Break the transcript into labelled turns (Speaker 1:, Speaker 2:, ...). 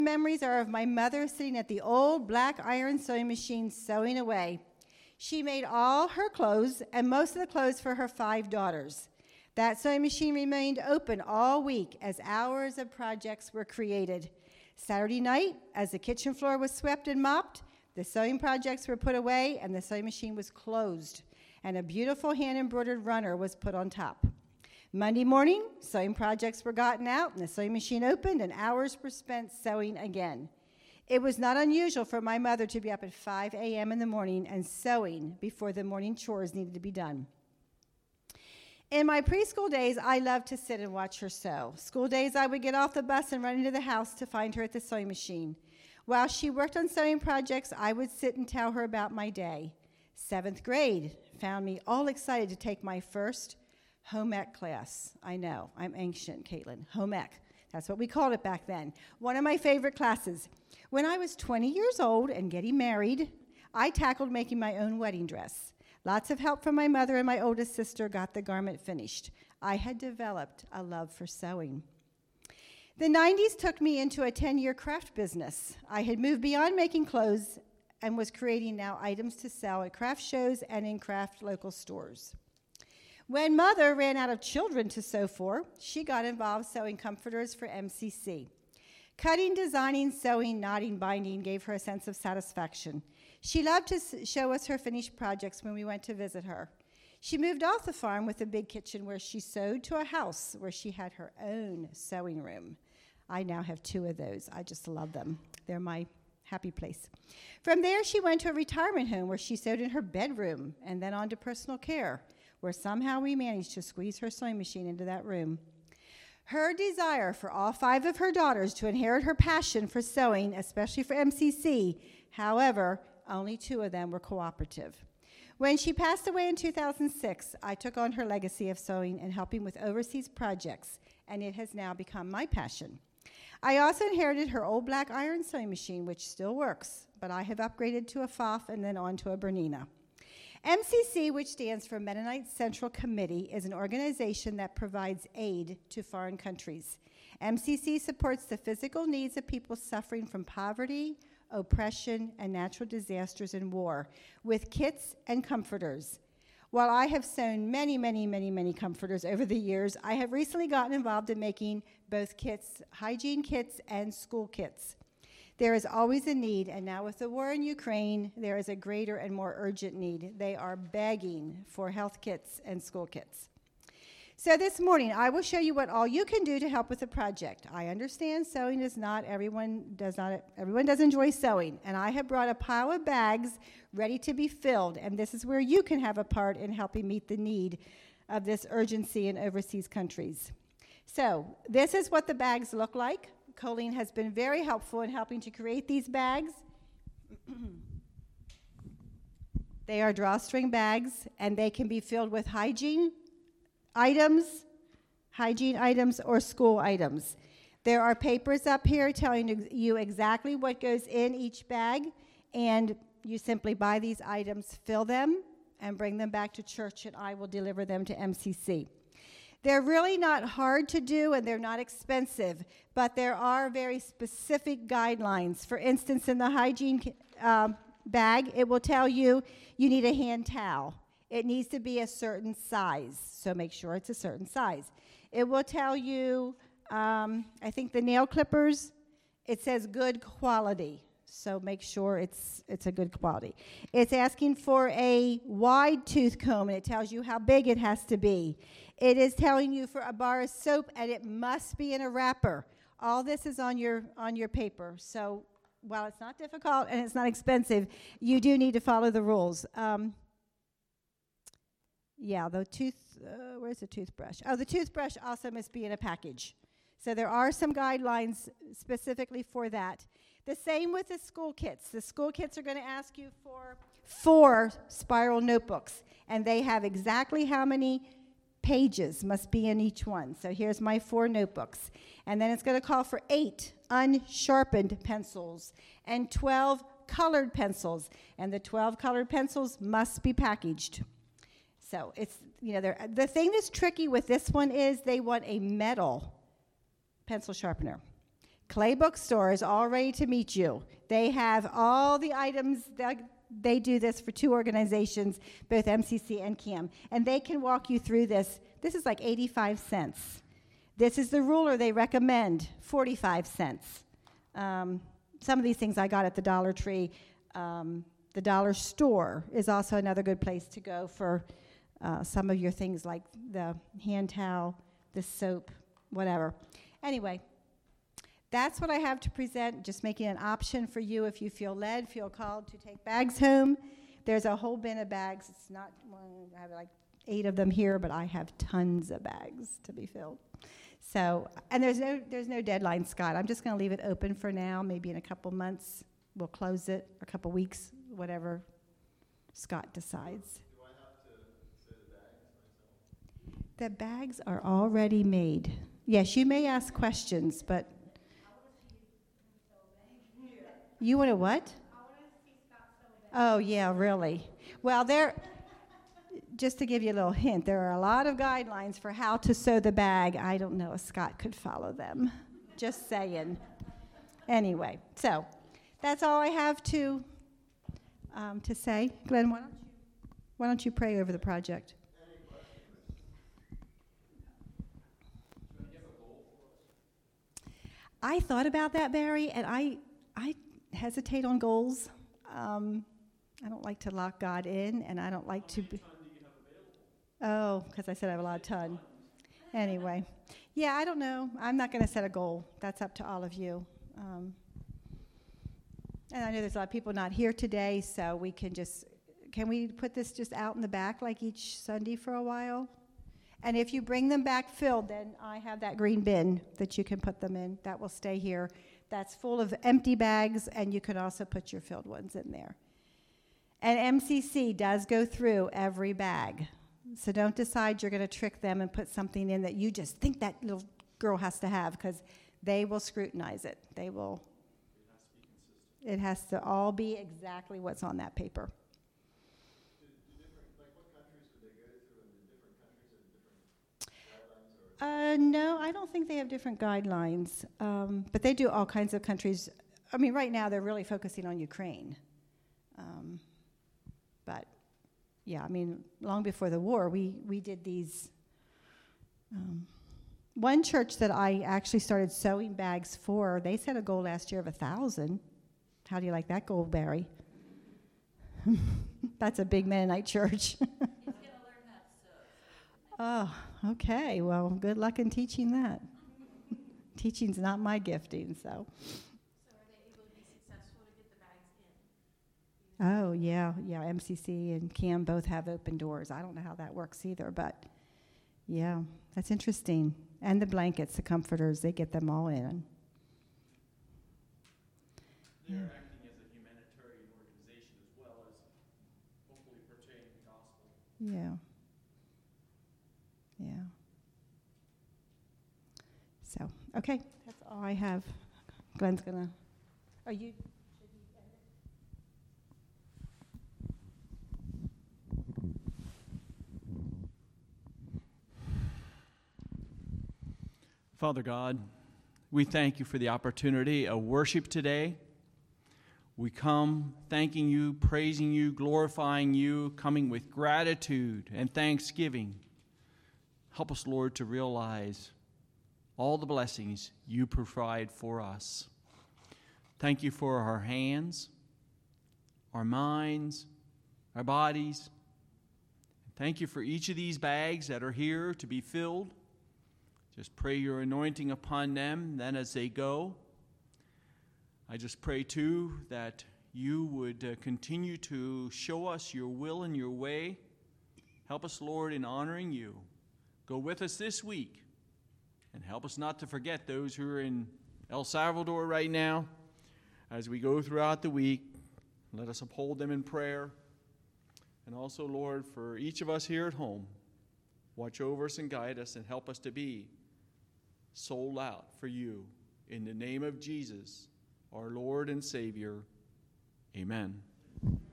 Speaker 1: Memories are of my mother sitting at the old black iron sewing machine sewing away. She made all her clothes and most of the clothes for her 5 daughters. That sewing machine remained open all week as hours of projects were created. Saturday night, as the kitchen floor was swept and mopped, the sewing projects were put away and the sewing machine was closed, and a beautiful hand-embroidered runner was put on top. Monday morning, sewing projects were gotten out and the sewing machine opened and hours were spent sewing again. It was not unusual for my mother to be up at 5 a.m. in the morning and sewing before the morning chores needed to be done. In my preschool days, I loved to sit and watch her sew. School days, I would get off the bus and run into the house to find her at the sewing machine. While she worked on sewing projects, I would sit and tell her about my day. 7th grade found me all excited to take my first home ec class. I know, I'm ancient, Caitlin. Home ec. That's what we called it back then. One of my favorite classes. When I was 20 years old and getting married, I tackled making my own wedding dress. Lots of help from my mother and my oldest sister got the garment finished. I had developed a love for sewing. The 90s took me into a 10-year craft business. I had moved beyond making clothes and was creating now items to sell at craft shows and in craft local stores. When Mother ran out of children to sew for, she got involved sewing comforters for MCC. Cutting, designing, sewing, knotting, binding gave her a sense of satisfaction. She loved to show us her finished projects when we went to visit her. She moved off the farm with a big kitchen where she sewed to a house where she had her own sewing room. I now have 2 of those. I just love them. They're my happy place. From there, she went to a retirement home where she sewed in her bedroom and then on to personal care, where somehow we managed to squeeze her sewing machine into that room. Her desire for all 5 of her daughters to inherit her passion for sewing, especially for MCC, however, only 2 of them were cooperative. When she passed away in 2006, I took on her legacy of sewing and helping with overseas projects, and it has now become my passion. I also inherited her old black iron sewing machine, which still works, but I have upgraded to a Pfaff and then on to a Bernina. MCC, which stands for Mennonite Central Committee, is an organization that provides aid to foreign countries. MCC supports the physical needs of people suffering from poverty, oppression, and natural disasters and war with kits and comforters. While I have sewn many comforters over the years, I have recently gotten involved in making both kits, hygiene kits and school kits. There is always a need, and now with the war in Ukraine, there is a greater and more urgent need. They are begging for health kits and school kits. So this morning, I will show you what all you can do to help with the project. I understand sewing is everyone does enjoy sewing, and I have brought a pile of bags ready to be filled, and this is where you can have a part in helping meet the need of this urgency in overseas countries. So this is what the bags look like. Colleen has been very helpful in helping to create these bags. They are drawstring bags, and they can be filled with hygiene items, or school items. There are papers up here telling you exactly what goes in each bag, and you simply buy these items, fill them, and bring them back to church, and I will deliver them to MCC. They're really not hard to do, and they're not expensive, but there are very specific guidelines. For instance, in the hygiene bag, it will tell you need a hand towel. It needs to be a certain size, so make sure it's a certain size. It will tell you, I think the nail clippers, it says good quality, so make sure it's a good quality. It's asking for a wide tooth comb, and it tells you how big it has to be. It is telling you for a bar of soap, and it must be in a wrapper. All this is on your paper, so while it's not difficult and it's not expensive, you do need to follow the rules. Where's the toothbrush? Oh, the toothbrush also must be in a package. So there are some guidelines specifically for that. The same with the school kits. The school kits are going to ask you for 4 spiral notebooks, and they have exactly how many pages must be in each one. So here's my 4 notebooks. And then it's going to call for 8 unsharpened pencils and 12 colored pencils. And the 12 colored pencils must be packaged. So it's, the thing that's tricky with this one is they want a metal pencil sharpener. Clay Bookstore is all ready to meet you. They have all the items that they do this for two organizations, both MCC and CAM, and they can walk you through this. This is like 85 cents. This is the ruler they recommend, 45 cents. Some of these things I got at the Dollar Tree. The dollar store is also another good place to go for some of your things like the hand towel, the soap, whatever. Anyway, that's what I have to present, just making an option for you if you feel led, feel called to take bags home. There's a whole bin of bags. It's not, I have like 8 of them here, but I have tons of bags to be filled. So, and there's no deadline, Scott. I'm just going to leave it open for now. Maybe in a couple months we'll close it, or a couple weeks, whatever Scott decides.
Speaker 2: Do I have to say the bags myself?
Speaker 1: The bags are already made. Yes, you may ask questions, but you want to what? Oh, yeah, really. Well, just to give you a little hint, there are a lot of guidelines for how to sew the bag. I don't know if Scott could follow them. Just saying. Anyway, so that's all I have to say. Glenn, why don't you pray over the project? I thought about that, Barry, and I hesitate on goals. I don't like to lock God in, and I don't like to be... Oh, because I said I have a lot of ton. Anyway. Yeah, I don't know. I'm not going to set a goal. That's up to all of you. And I know there's a lot of people not here today, so can we put this just out in the back like each Sunday for a while? And if you bring them back filled, then I have that green bin that you can put them in. That will stay here. That's full of empty bags, and you can also put your filled ones in there. And MCC does go through every bag. So don't decide you're going to trick them and put something in that you just think that little girl has to have, because they will scrutinize it. They will. It has to all be exactly what's on that paper. No, I don't think they have different guidelines, but they do all kinds of countries. I mean, right now they're really focusing on Ukraine. But, yeah, I mean, long before the war, we did these. One church that I actually started sewing bags for, they set a goal last year of 1,000. How do you like that goal, Barry? That's a big Mennonite church. Oh, okay. Well, good luck in teaching that. Teaching's not my gifting, so.
Speaker 3: So are they able to be successful to get the bags in?
Speaker 1: Oh, yeah. MCC and CAM both have open doors. I don't know how that works either, but yeah, that's interesting. And the blankets, the comforters, they get them all in.
Speaker 2: They're acting as a humanitarian organization as well as hopefully portraying the gospel.
Speaker 1: Yeah. Yeah. So, okay, that's all I have. Glenn's gonna. Are you?
Speaker 2: Father God, we thank you for the opportunity of worship today. We come thanking you, praising you, glorifying you, coming with gratitude and thanksgiving. Help us, Lord, to realize all the blessings you provide for us. Thank you for our hands, our minds, our bodies. Thank you for each of these bags that are here to be filled. Just pray your anointing upon them then as they go. I just pray, too, that you would continue to show us your will and your way. Help us, Lord, in honoring you. Go with us this week and help us not to forget those who are in El Salvador right now. As we go throughout the week, let us uphold them in prayer. And also, Lord, for each of us here at home, watch over us and guide us and help us to be sold out for you. In the name of Jesus, our Lord and Savior, amen.